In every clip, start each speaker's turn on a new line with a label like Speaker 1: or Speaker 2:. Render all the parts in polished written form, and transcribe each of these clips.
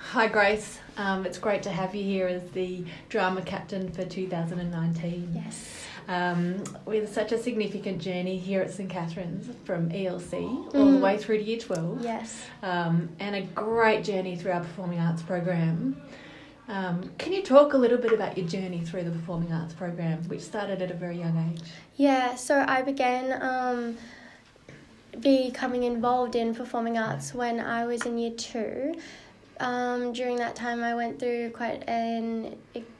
Speaker 1: Hi Grace, it's great to have you here as the drama captain for 2019.
Speaker 2: Yes.
Speaker 1: With such a significant journey here at St Catherine's from ELC all the way through to Year 12.
Speaker 2: Yes.
Speaker 1: And a great journey through our performing arts program. Can you talk a little bit about your journey through the performing arts program, which started at a very young age?
Speaker 2: Yeah, so I began becoming involved in performing arts when I was in Year 2. During that time I went through quite an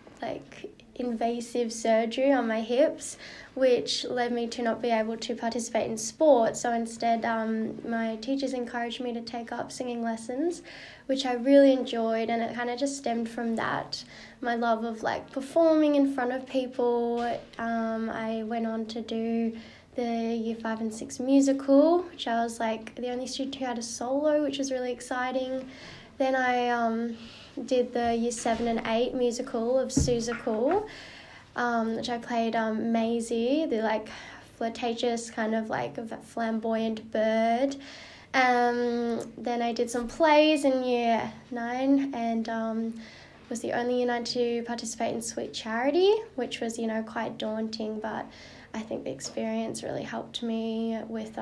Speaker 2: invasive surgery on my hips, which led me to not be able to participate in sport. So instead my teachers encouraged me to take up singing lessons, which I really enjoyed, and it kind of just stemmed from that, my love of performing in front of people. I went on to do the Year 5 and 6 musical, which I was the only student who had a solo, which was really exciting. Then I did the Year 7 and 8 musical of Seussical, which I played Maisie, the flirtatious kind of flamboyant bird. Then I did some plays in Year 9 and was the only Year 9 to participate in Sweet Charity, which was, quite daunting, but I think the experience really helped me with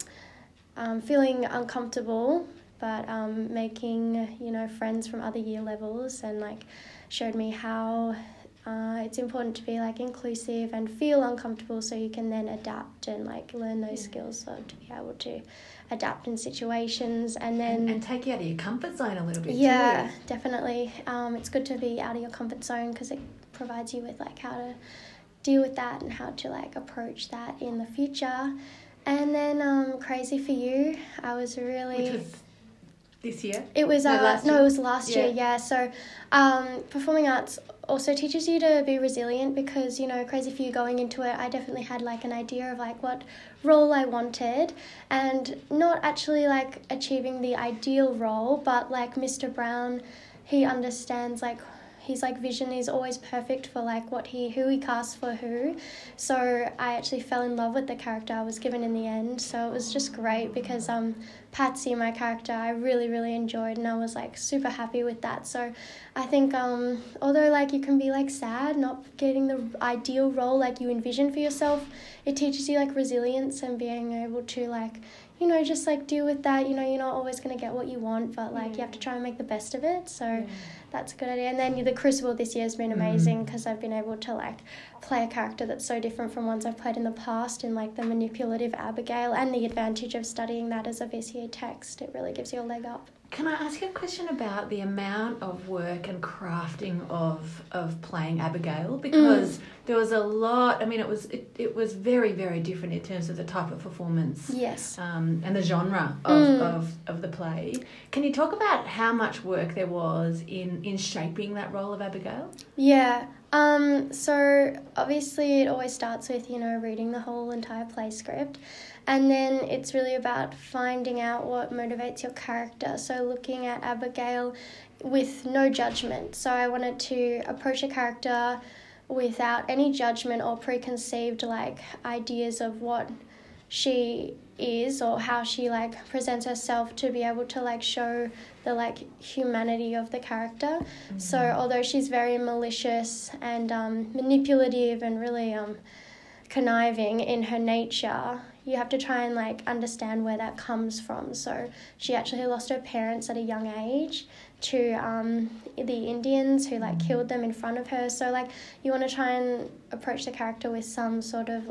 Speaker 2: feeling uncomfortable, but making, friends from other year levels, and showed me how it's important to be inclusive and feel uncomfortable so you can then adapt and learn those skills to be able to adapt in situations, and then
Speaker 1: and take you out of your comfort zone a little bit too.
Speaker 2: Yeah, definitely. It's good to be out of your comfort zone because it provides you with how to deal with that and how to approach that in the future. And then Crazy for You, I was really...
Speaker 1: Which was this year?
Speaker 2: It was
Speaker 1: last year?
Speaker 2: It was last year, yeah. So performing arts also teaches you to be resilient because, Crazy for You, going into it, I definitely had an idea of what role I wanted, and not actually achieving the ideal role, but Mr. Brown, he understands his vision is always perfect for who he casts for who. So I actually fell in love with the character I was given in the end. So it was just great because Patsy, my character, I really, really enjoyed, and I was super happy with that. So I think although you can be sad not getting the ideal role you envision for yourself, it teaches you resilience and being able to just deal with that. You're not always going to get what you want, but you have to try and make the best of it. So that's a good idea. And then the Crucible this year has been amazing because I've been able to play a character that's so different from ones I've played in the past, in the manipulative Abigail, and the advantage of studying that as a VCA text. It really gives you a leg up.
Speaker 1: Can I ask you a question about the amount of work and crafting of playing Abigail? Because there was a lot. I mean, it was very, very different in terms of the type of performance.
Speaker 2: Yes.
Speaker 1: And the genre of the play. Can you talk about how much work there was in shaping that role of Abigail?
Speaker 2: Yeah. So obviously it always starts with, reading the whole entire play script. And then it's really about finding out what motivates your character. So looking at Abigail with no judgment. So I wanted to approach a character without any judgment or preconceived ideas of what she is or how she presents herself, to be able to show the humanity of the character. So although she's very malicious and manipulative and really conniving in her nature, you have to try and understand where that comes from. So she actually lost her parents at a young age to the Indians who killed them in front of her. So you want to try and approach the character with some sort of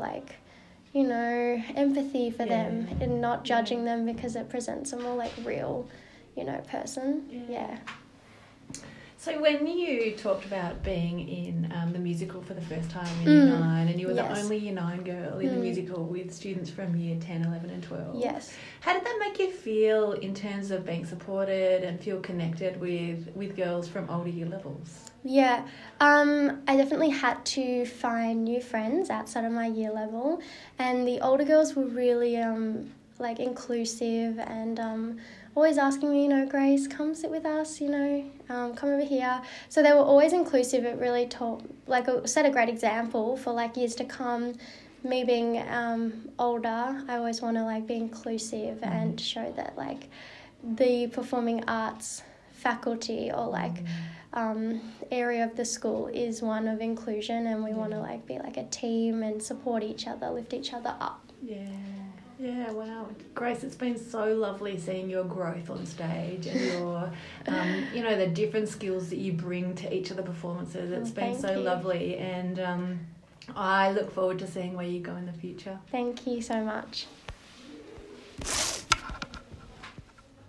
Speaker 2: empathy for them, and not judging them, because it presents a more real, person. Yeah.
Speaker 1: So when you talked about being in the musical for the first time in Year 9, and you were the only Year 9 girl in the musical with students from Year 10, 11 and 12.
Speaker 2: Yes.
Speaker 1: How did that make you feel in terms of being supported and feel connected with girls from older year levels?
Speaker 2: Yeah, I definitely had to find new friends outside of my year level, and the older girls were really inclusive and always asking me, Grace, come sit with us, come over here. So they were always inclusive. It really taught, set a great example for years to come. Me being older, I always want to be inclusive and show that the performing arts faculty or area of the school is one of inclusion, and we want to be like a team and support each other, lift each other up.
Speaker 1: Yeah, wow. Grace, it's been so lovely seeing your growth on stage and your, the different skills that you bring to each of the performances. It's been so lovely, and I look forward to seeing where you go in the future.
Speaker 2: Thank you so much.